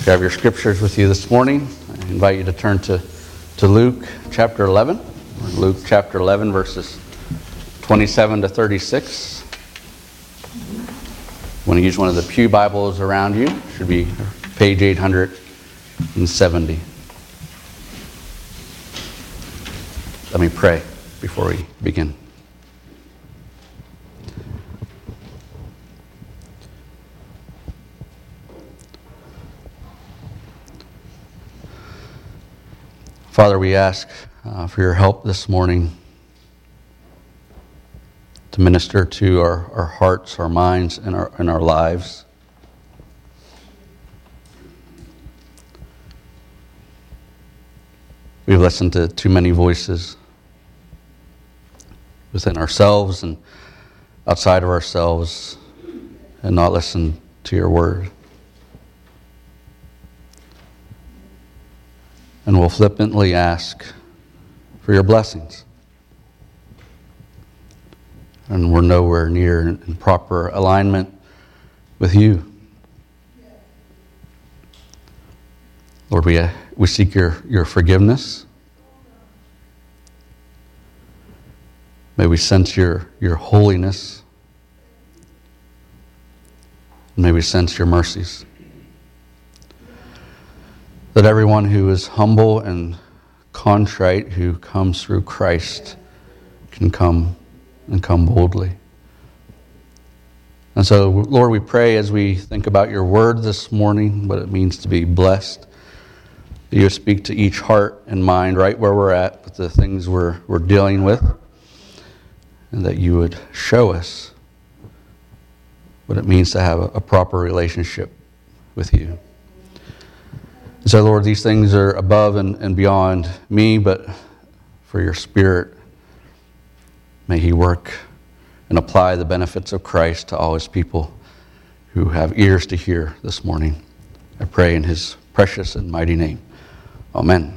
If you have your scriptures with you this morning, I invite you to turn to Luke chapter 11. Luke chapter 11, verses 27 to 36. Want to use one of the pew Bibles around you. It should be page 870. Let me pray before we begin. Father, we ask for your help this morning to minister to our hearts, our minds, and our lives. We've listened to too many voices within ourselves and outside of ourselves and not listened to your word. And we'll flippantly ask for your blessings. And we're nowhere near in proper alignment with you. Lord, we seek your forgiveness. May we sense your holiness. May we sense your mercies. That everyone who is humble and contrite, who comes through Christ, can come and come boldly. And so, Lord, we pray as we think about your word this morning, what it means to be blessed, that you speak to each heart and mind right where we're at with the things we're dealing with, and that you would show us what it means to have a proper relationship with you. And so, Lord, these things are above and beyond me, but for your Spirit, may he work and apply the benefits of Christ to all his people who have ears to hear this morning. I pray in his precious and mighty name. Amen.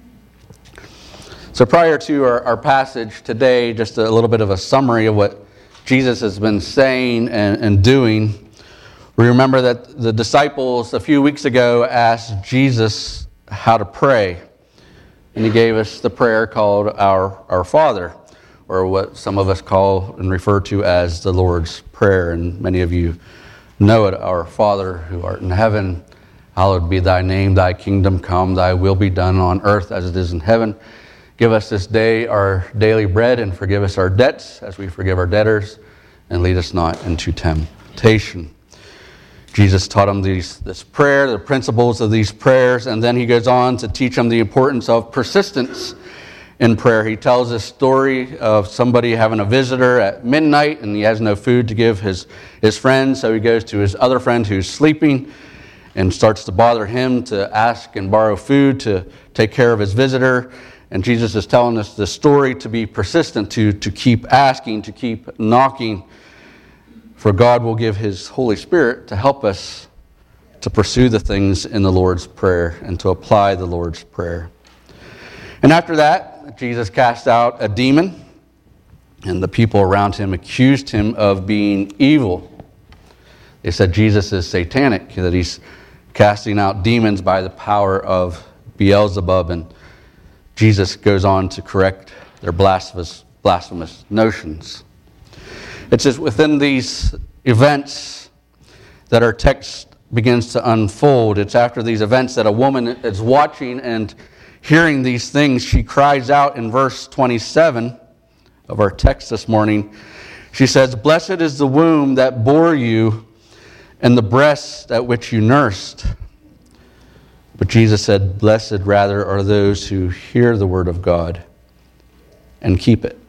So prior to our passage today, just a little bit of a summary of what Jesus has been saying and doing. We remember that the disciples a few weeks ago asked Jesus how to pray. And he gave us the prayer called Our Father, or what some of us call and refer to as the Lord's Prayer. And many of you know it. Our Father who art in heaven, hallowed be thy name, thy kingdom come, thy will be done on earth as it is in heaven. Give us this day our daily bread, and forgive us our debts as we forgive our debtors, and lead us not into temptation. Jesus taught them this prayer, the principles of these prayers, and then he goes on to teach them the importance of persistence in prayer. He tells this story of somebody having a visitor at midnight, and he has no food to give his friend, so he goes to his other friend who's sleeping and starts to bother him to ask and borrow food to take care of his visitor. And Jesus is telling us the story to be persistent, to keep asking, to keep knocking. For God will give his Holy Spirit to help us to pursue the things in the Lord's Prayer and to apply the Lord's Prayer. And after that, Jesus cast out a demon, and the people around him accused him of being evil. They said Jesus is satanic, that he's casting out demons by the power of Beelzebub, and Jesus goes on to correct their blasphemous notions. It's just within these events that our text begins to unfold. It's after these events that a woman is watching and hearing these things. She cries out in verse 27 of our text this morning. She says, "Blessed is the womb that bore you and the breasts at which you nursed." But Jesus said, "Blessed rather are those who hear the word of God and keep it."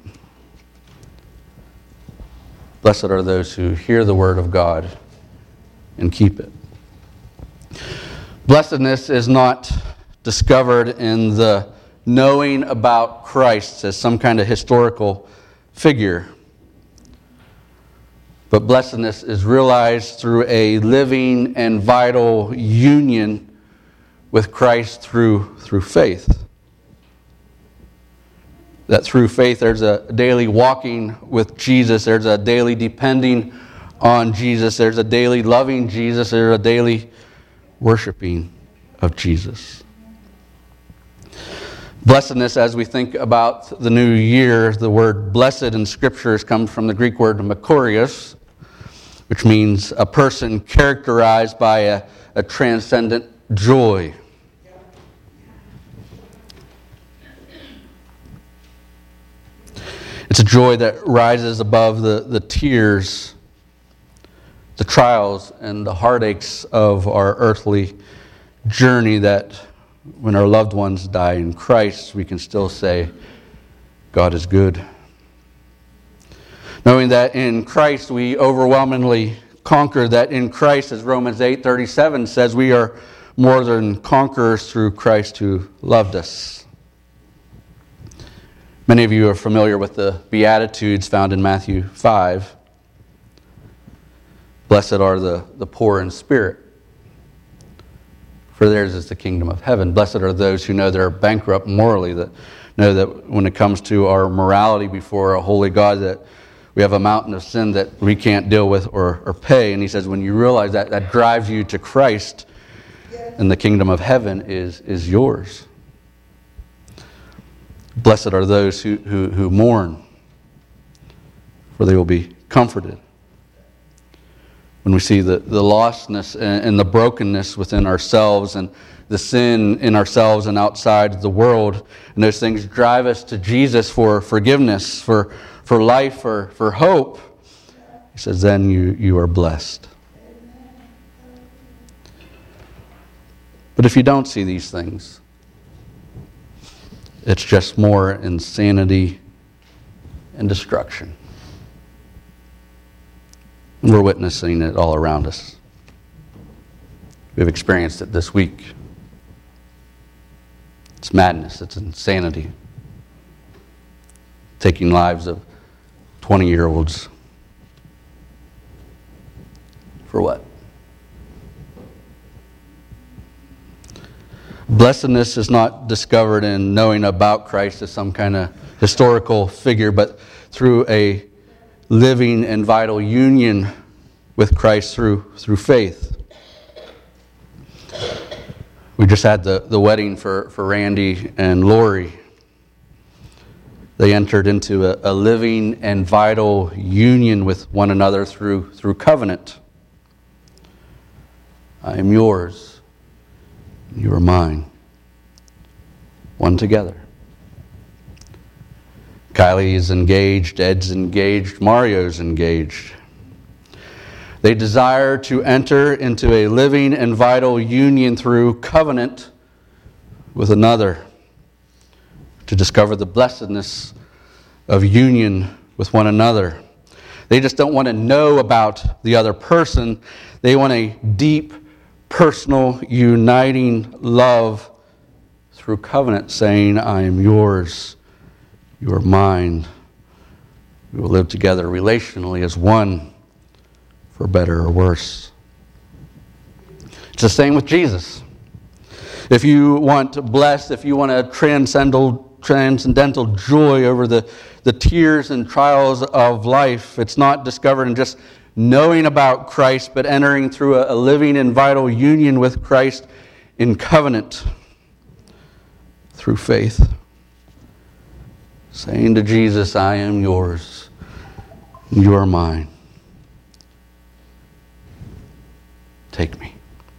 Blessed are those who hear the word of God and keep it. Blessedness is not discovered in the knowing about Christ as some kind of historical figure. But blessedness is realized through a living and vital union with Christ through faith. That through faith there's a daily walking with Jesus, there's a daily depending on Jesus. There's a daily loving Jesus. There's a daily worshiping of Jesus. Blessedness, as we think about the new year, the word blessed in Scriptures comes from the Greek word makarios, which means a person characterized by a transcendent joy. It's a joy that rises above the tears, the trials, and the heartaches of our earthly journey, that when our loved ones die in Christ, we can still say, God is good. Knowing that in Christ we overwhelmingly conquer, that in Christ, as Romans 8:37 says, we are more than conquerors through Christ who loved us. Many of you are familiar with the Beatitudes found in Matthew 5. Blessed are the poor in spirit, for theirs is the kingdom of heaven. Blessed are those who know they're bankrupt morally, that know that when it comes to our morality before a holy God, that we have a mountain of sin that we can't deal with or pay. And he says, when you realize that, that drives you to Christ, and the kingdom of heaven is yours. Blessed are those who mourn, for they will be comforted. When we see the lostness and the brokenness within ourselves and the sin in ourselves and outside the world, and those things drive us to Jesus for forgiveness, for life, for hope, he says, then you are blessed. But if you don't see these things, it's just more insanity and destruction. We're witnessing it all around us. We've experienced it this week. It's madness. It's insanity. Taking lives of 20-year-olds. For what? Blessedness is not discovered in knowing about Christ as some kind of historical figure, but through a living and vital union with Christ through faith. We just had the wedding for Randy and Lori. They entered into a living and vital union with one another through covenant. I am yours. You are mine. One together. Kylie is engaged, Ed's engaged, Mario's engaged. They desire to enter into a living and vital union through covenant with another, to discover the blessedness of union with one another. They just don't want to know about the other person. They want a deep, personal, uniting love through covenant, saying, I am yours, you are mine. We will live together relationally as one, for better or worse. It's the same with Jesus. If you want blessed, if you want a transcendental joy over the tears and trials of life, it's not discovered in just knowing about Christ, but entering through a living and vital union with Christ in covenant through faith. Saying to Jesus, I am yours, you are mine. Take me.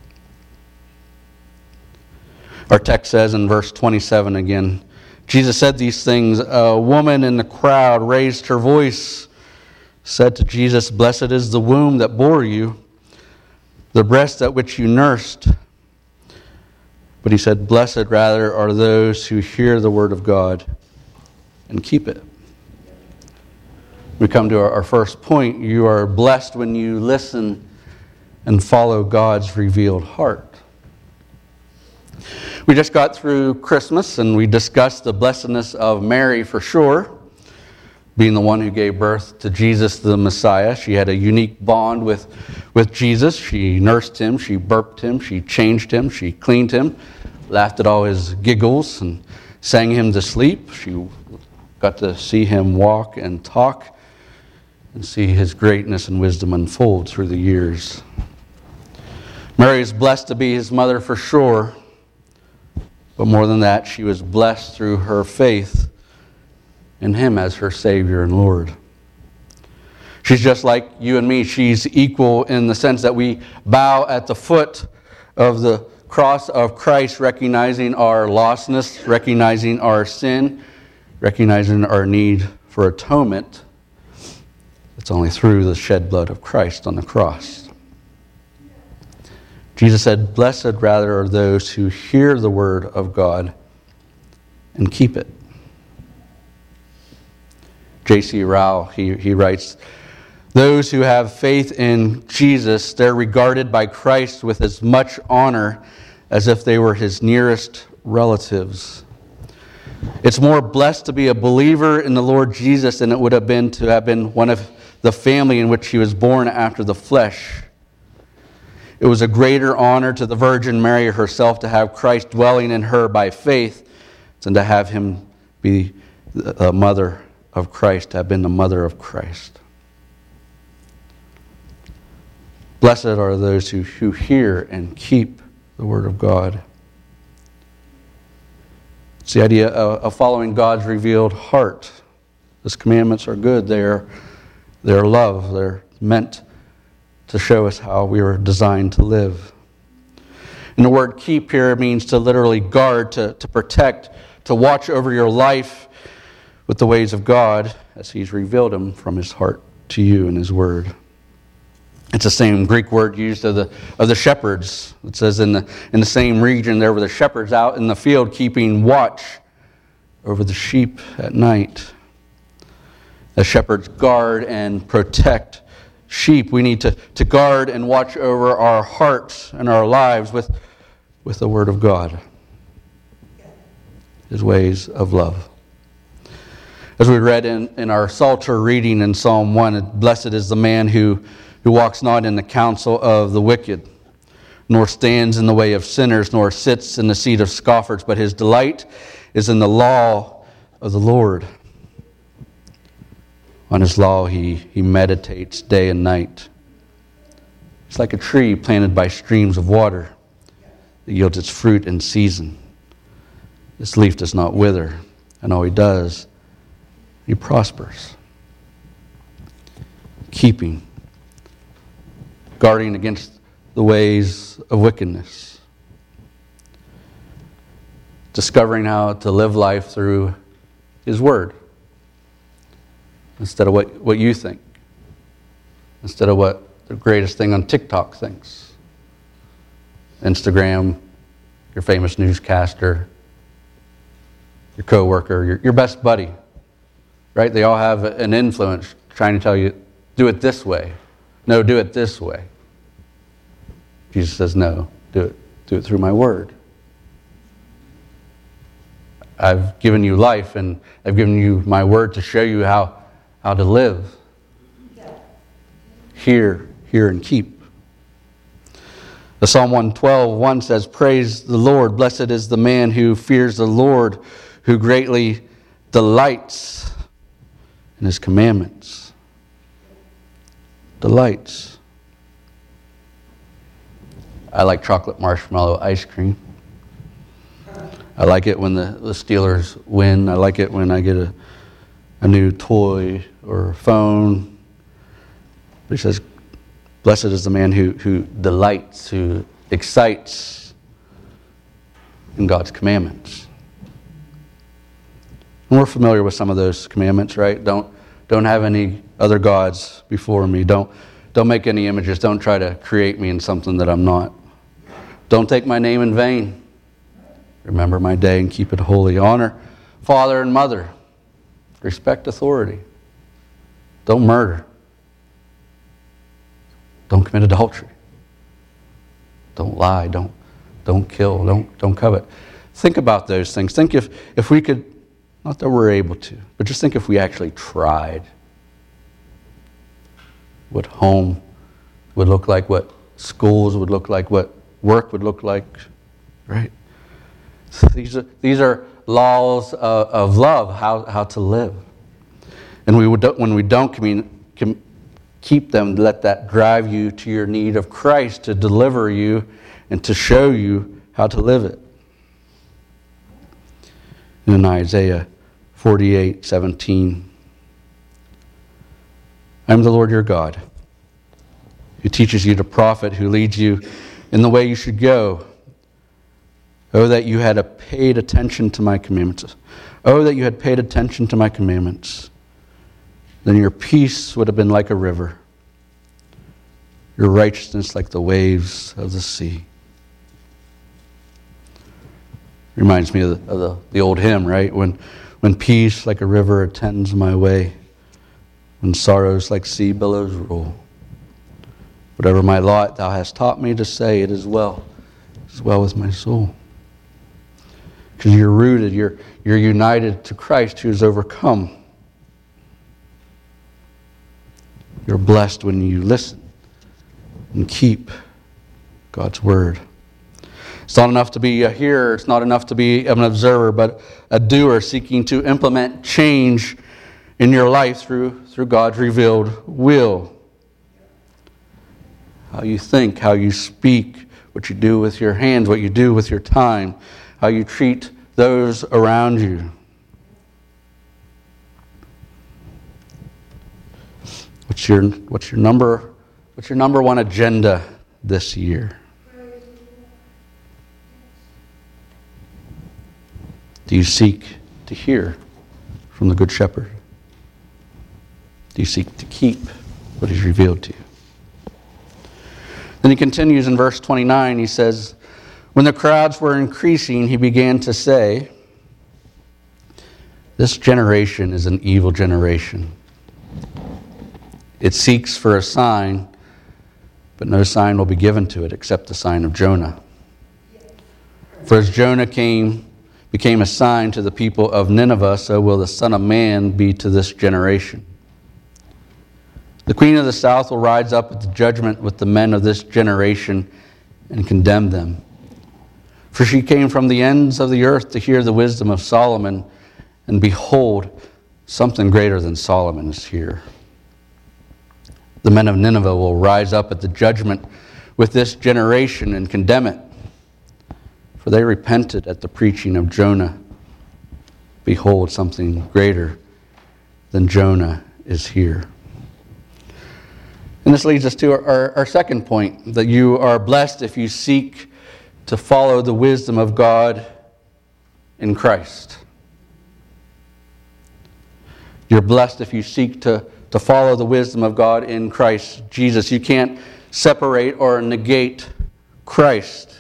Our text says in verse 27 again, Jesus said these things. A woman in the crowd raised her voice, said to Jesus, blessed is the womb that bore you, the breast at which you nursed. But he said, blessed rather are those who hear the word of God and keep it. We come to our first point. You are blessed when you listen and follow God's revealed heart. We just got through Christmas and we discussed the blessedness of Mary for sure, being the one who gave birth to Jesus the Messiah. She had a unique bond with Jesus. She nursed him, she burped him, she changed him, she cleaned him, laughed at all his giggles and sang him to sleep. She got to see him walk and talk and see his greatness and wisdom unfold through the years. Mary is blessed to be his mother for sure. But more than that, she was blessed through her faith in him as her Savior and Lord. She's just like you and me. She's equal in the sense that we bow at the foot of the cross of Christ, recognizing our lostness, recognizing our sin, recognizing our need for atonement. It's only through the shed blood of Christ on the cross. Jesus said, "Blessed rather are those who hear the word of God and keep it." J.C. Ryle, he writes, "Those who have faith in Jesus, they're regarded by Christ with as much honor as if they were his nearest relatives. It's more blessed to be a believer in the Lord Jesus than it would have been to have been one of the family in which he was born after the flesh. It was a greater honor to the Virgin Mary herself to have Christ dwelling in her by faith than to have him be the mother of Christ, to have been the mother of Christ." Blessed are those who hear and keep the word of God. It's the idea of following God's revealed heart. His commandments are good. They're love. They're meant to show us how we were designed to live. And the word keep here means to literally guard, to protect, to watch over your life with the ways of God as he's revealed them from his heart to you in his word. It's the same Greek word used of the shepherds. It says in the same region there were the shepherds out in the field keeping watch over the sheep at night. The shepherds guard and protect sheep. We need to guard and watch over our hearts and our lives with the word of God, his ways of love. As we read in our Psalter reading in Psalm 1, "Blessed is the man who walks not in the counsel of the wicked, nor stands in the way of sinners, nor sits in the seat of scoffers, but his delight is in the law of the Lord. On his law he meditates day and night. It's like a tree planted by streams of water that yields its fruit in season. Its leaf does not wither, and all he does, he prospers." Keeping, guarding against the ways of wickedness. Discovering how to live life through his word. Instead of what you think. Instead of what the greatest thing on TikTok thinks. Instagram, your famous newscaster, your coworker, your best buddy. Right? They all have an influence trying to tell you, do it this way. No, do it this way. Jesus says, no, do it through my word. I've given you life, and I've given you my word to show you how to live. Hear, and keep. The Psalm 112:1 says, "Praise the Lord. Blessed is the man who fears the Lord, who greatly delights in his commandments." Delights. I like chocolate marshmallow ice cream. I like it when the Steelers win. I like it when I get a new toy or a phone. But he says, blessed is the man who delights, who excites in God's commandments. And we're familiar with some of those commandments, right? Don't have any other gods before me. Don't make any images. Don't try to create me in something that I'm not. Don't take my name in vain. Remember my day and keep it holy. Honor father and mother. Respect authority. Don't murder. Don't commit adultery. Don't lie. Don't kill. Don't covet. Think about those things. Think if we could, not that we're able to, but just think if we actually tried. What home would look like, what schools would look like, what work would look like, right? These are laws of love, how to live. And when we don't keep them, let that drive you to your need of Christ to deliver you and to show you how to live it. And in Isaiah 48:17, I am the Lord your God, who teaches you to profit, who leads you in the way you should go. Oh, that you had paid attention to my commandments. Oh, that you had paid attention to my commandments. Then your peace would have been like a river, your righteousness like the waves of the sea. Reminds me of the old hymn, right? When peace like a river attends my way, when sorrows like sea billows roll. Whatever my lot, thou hast taught me to say, it is well with my soul. Because you're rooted, you're united to Christ who has overcome. You're blessed when you listen and keep God's word. It's not enough to be a hearer, it's not enough to be an observer, but a doer seeking to implement change in your life through God's revealed will. How you think, how you speak, what you do with your hands, what you do with your time, how you treat those around you. What's your number one agenda this year? Do you seek to hear from the Good Shepherd? Do you seek to keep what is revealed to you? Then he continues in verse 29, he says, when the crowds were increasing, he began to say, this generation is an evil generation. It seeks for a sign, but no sign will be given to it except the sign of Jonah. For as Jonah became a sign to the people of Nineveh, so will the Son of Man be to this generation. The queen of the south will rise up at the judgment with the men of this generation and condemn them. For she came from the ends of the earth to hear the wisdom of Solomon, and behold, something greater than Solomon is here. The men of Nineveh will rise up at the judgment with this generation and condemn it, for they repented at the preaching of Jonah. Behold, something greater than Jonah is here. And this leads us to our second point, that you are blessed if you seek to follow the wisdom of God in Christ. You're blessed if you seek to follow the wisdom of God in Christ Jesus. You can't separate or negate Christ.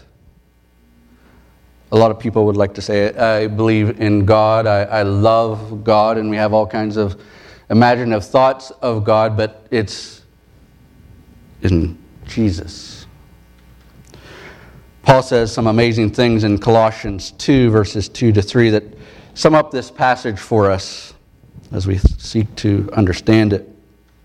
A lot of people would like to say, I believe in God, I love God, and we have all kinds of imaginative thoughts of God, but it's in Jesus. Paul says some amazing things in Colossians 2, verses 2 to 3 that sum up this passage for us as we seek to understand it.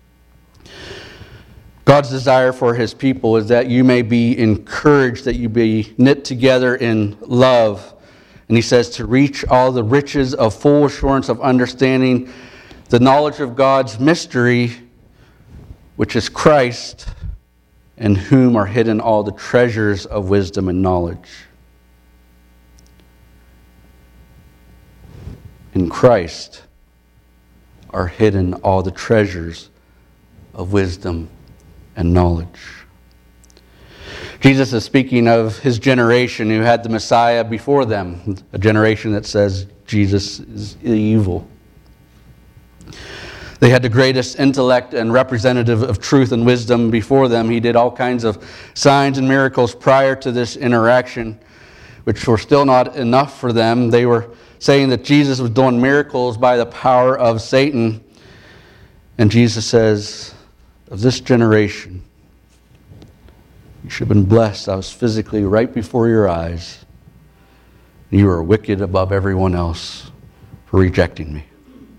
God's desire for his people is that you may be encouraged, that you be knit together in love. And he says to reach all the riches of full assurance of understanding the knowledge of God's mystery, which is Christ, in whom are hidden all the treasures of wisdom and knowledge. In Christ are hidden all the treasures of wisdom and knowledge. Jesus is speaking of his generation who had the Messiah before them, a generation that says Jesus is evil. They had the greatest intellect and representative of truth and wisdom before them. He did all kinds of signs and miracles prior to this interaction, which were still not enough for them. They were saying that Jesus was doing miracles by the power of Satan. And Jesus says, of this generation, you should have been blessed. I was physically right before your eyes. You are wicked above everyone else for rejecting me.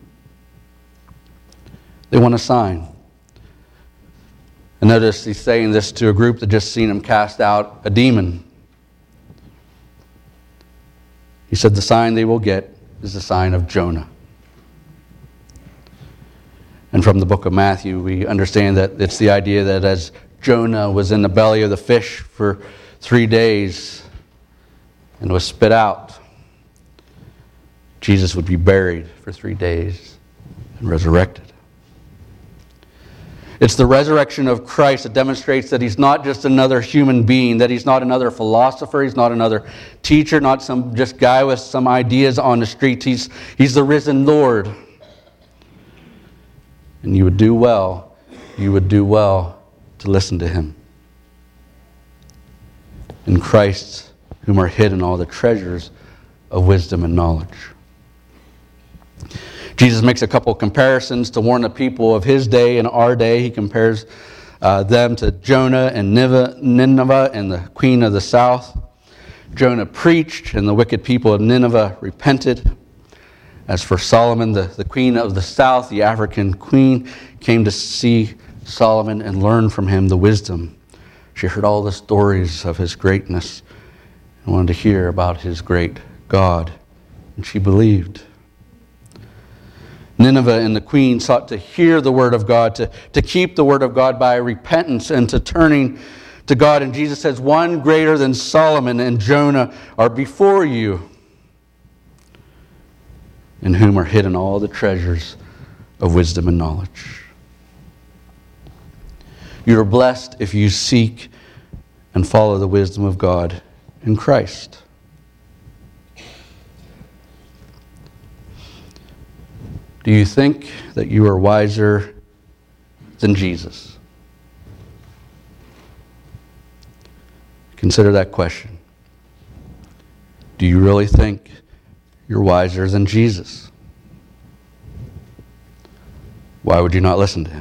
They want a sign. And notice he's saying this to a group that just seen him cast out a demon. He said the sign they will get is the sign of Jonah. And from the book of Matthew, we understand that it's the idea that as Jonah was in the belly of the fish for 3 days and was spit out, Jesus would be buried for 3 days and resurrected. It's the resurrection of Christ that demonstrates that he's not just another human being, that he's not another philosopher, he's not another teacher, not some just guy with some ideas on the streets. He's the risen Lord. And you would do well to listen to him. In Christ, whom are hidden all the treasures of wisdom and knowledge. Jesus makes a couple comparisons to warn the people of his day and our day. He compares them to Jonah and Nineveh and the queen of the south. Jonah preached, and the wicked people of Nineveh repented. As for Solomon, the queen of the south, the African queen, came to see Solomon and learn from him the wisdom. She heard all the stories of his greatness and wanted to hear about his great God, and she believed. Nineveh and the queen sought to hear the word of God, to keep the word of God by repentance and to turning to God. And Jesus says, one greater than Solomon and Jonah are before you, in whom are hidden all the treasures of wisdom and knowledge. You are blessed if you seek and follow the wisdom of God in Christ. Do you think that you are wiser than Jesus? Consider that question. Do you really think you're wiser than Jesus? Why would you not listen to him?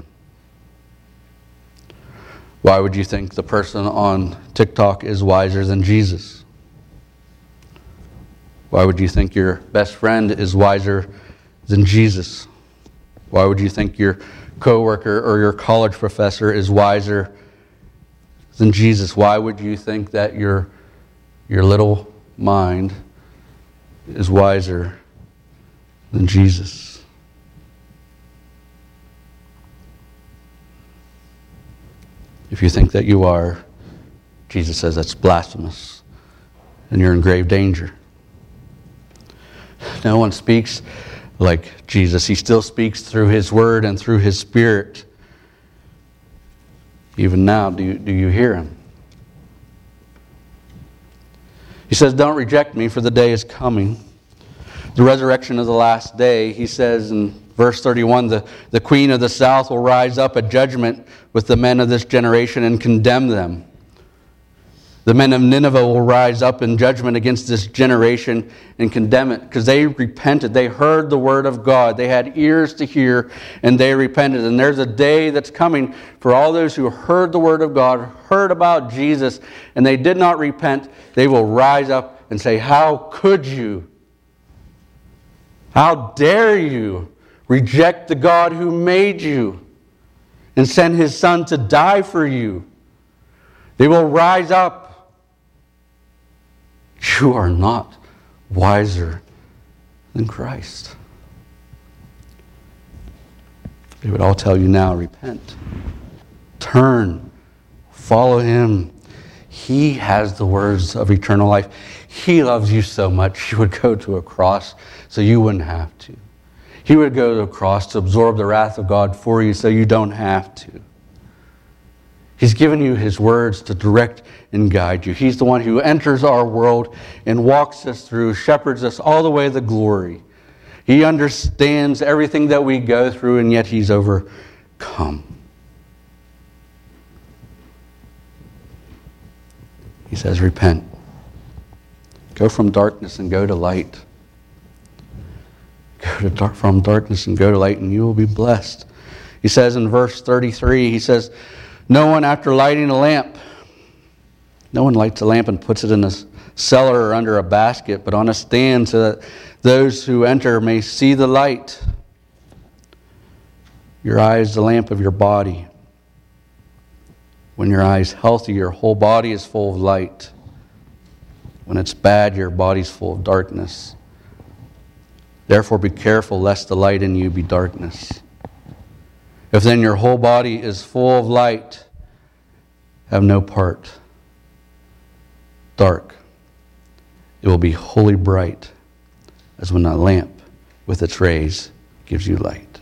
Why would you think the person on TikTok is wiser than Jesus? Why would you think your best friend is wiser than Jesus? Why would you think your coworker or your college professor is wiser than Jesus? Why would you think that your little mind is wiser than Jesus? If you think that you are, Jesus says that's blasphemous, and you're in grave danger. No one speaks like Jesus. He still speaks through his word and through his spirit. Even now, do you hear him? He says, don't reject me, for the day is coming. The resurrection of the last day, he says in verse 31, the queen of the south will rise up at judgment with the men of this generation and condemn them. The men of Nineveh will rise up in judgment against this generation and condemn it, because they repented. They heard the word of God. They had ears to hear, and they repented. And there's a day that's coming for all those who heard the word of God, heard about Jesus, and they did not repent. They will rise up and say, how could you? How dare you reject the God who made you and send his son to die for you? They will rise up. You are not wiser than Christ. They would all tell you now, repent, turn, follow him. He has the words of eternal life. He loves you so much, he would go to a cross so you wouldn't have to. He would go to a cross to absorb the wrath of God for you so you don't have to. He's given you his words to direct and guide you. He's the one who enters our world and walks us through, shepherds us all the way to glory. He understands everything that we go through, and yet he's overcome. He says, repent. Go from darkness and go to light. Go from darkness and go to light, and you will be blessed. He says in verse 33, he says, no one after lighting a lamp, no one lights a lamp and puts it in a cellar or under a basket, but on a stand so that those who enter may see the light. Your eye is the lamp of your body. When your eye is healthy, your whole body is full of light. When it's bad, your body's full of darkness. Therefore be careful lest the light in you be darkness. If then your whole body is full of light, have no part dark. It will be wholly bright, as when a lamp with its rays gives you light.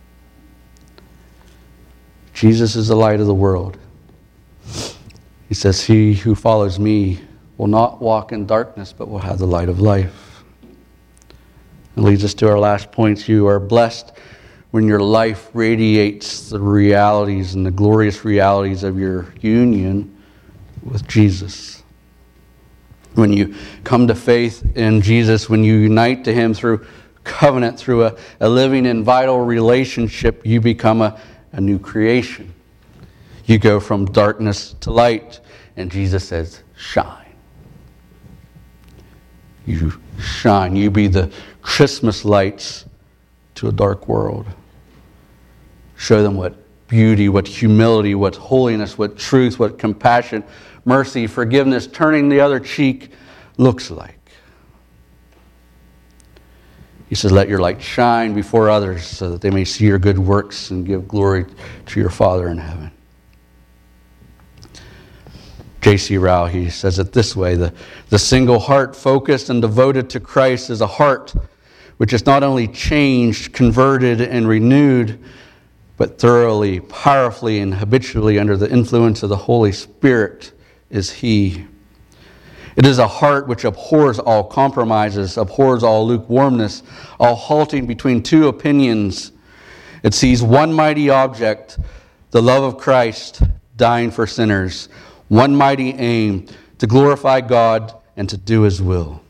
Jesus is the light of the world. He says, he who follows me will not walk in darkness, but will have the light of life. It leads us to our last points. You are blessed when your life radiates the realities and the glorious realities of your union with Jesus. When you come to faith in Jesus, when you unite to him through covenant, through a living and vital relationship, you become a new creation. You go from darkness to light, and Jesus says, shine. You shine. You be the Christmas lights to a dark world. Show them what beauty, what humility, what holiness, what truth, what compassion, mercy, forgiveness, turning the other cheek looks like. He says, let your light shine before others so that they may see your good works and give glory to your Father in heaven. J.C. Ryle, he says it this way, the single heart focused and devoted to Christ is a heart which is not only changed, converted, and renewed, but thoroughly, powerfully, and habitually under the influence of the Holy Spirit is he. It is a heart which abhors all compromises, abhors all lukewarmness, all halting between two opinions. It sees one mighty object, the love of Christ, dying for sinners, one mighty aim, to glorify God and to do his will.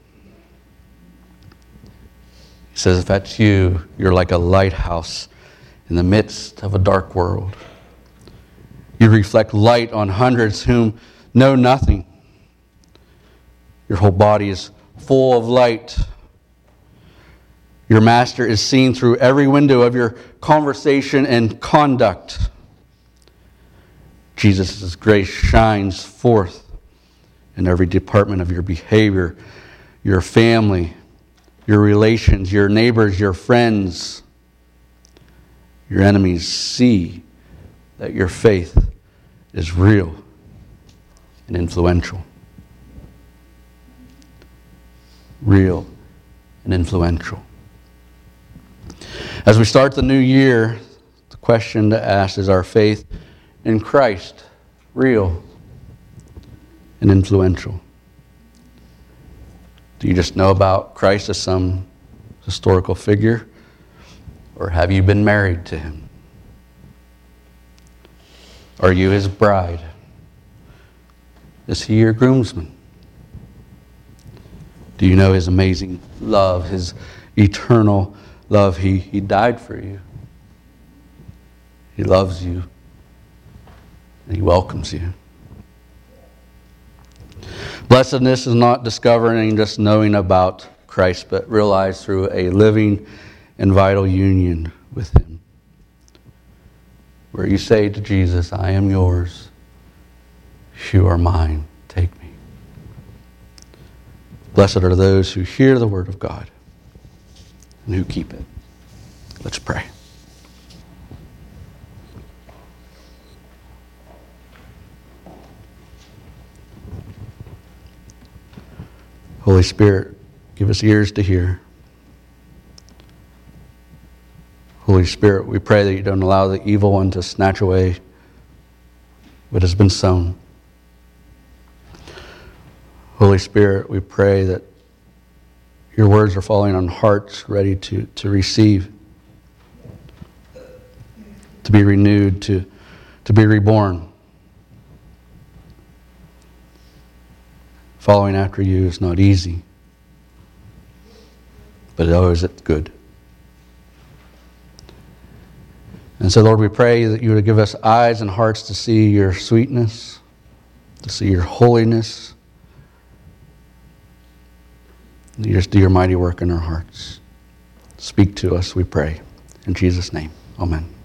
He says, if that's you, you're like a lighthouse in the midst of a dark world. You reflect light on hundreds whom know nothing. Your whole body is full of light. Your master is seen through every window of your conversation and conduct. Jesus' grace shines forth in every department of your behavior, your family, your relations, your neighbors, your friends. Your enemies see that your faith is real and influential. Real and influential. As we start the new year, the question to ask is, our faith in Christ real and influential? Do you just know about Christ as some historical figure? Or have you been married to him? Are you his bride? Is he your groomsman? Do you know his amazing love, his eternal love? He died for you. He loves you. And he welcomes you. Blessedness is not discovering, just knowing about Christ, but realized through a living and vital union with him, where you say to Jesus, I am yours, you are mine, take me. Blessed are those who hear the word of God and who keep it. Let's pray. Holy Spirit, give us ears to hear. Holy Spirit, we pray that you don't allow the evil one to snatch away what has been sown. Holy Spirit, we pray that your words are falling on hearts ready to receive, to be renewed, to be reborn. Following after you is not easy, but it always is good. And so, Lord, we pray that you would give us eyes and hearts to see your sweetness, to see your holiness. You just do your mighty work in our hearts. Speak to us, we pray. In Jesus' name, amen.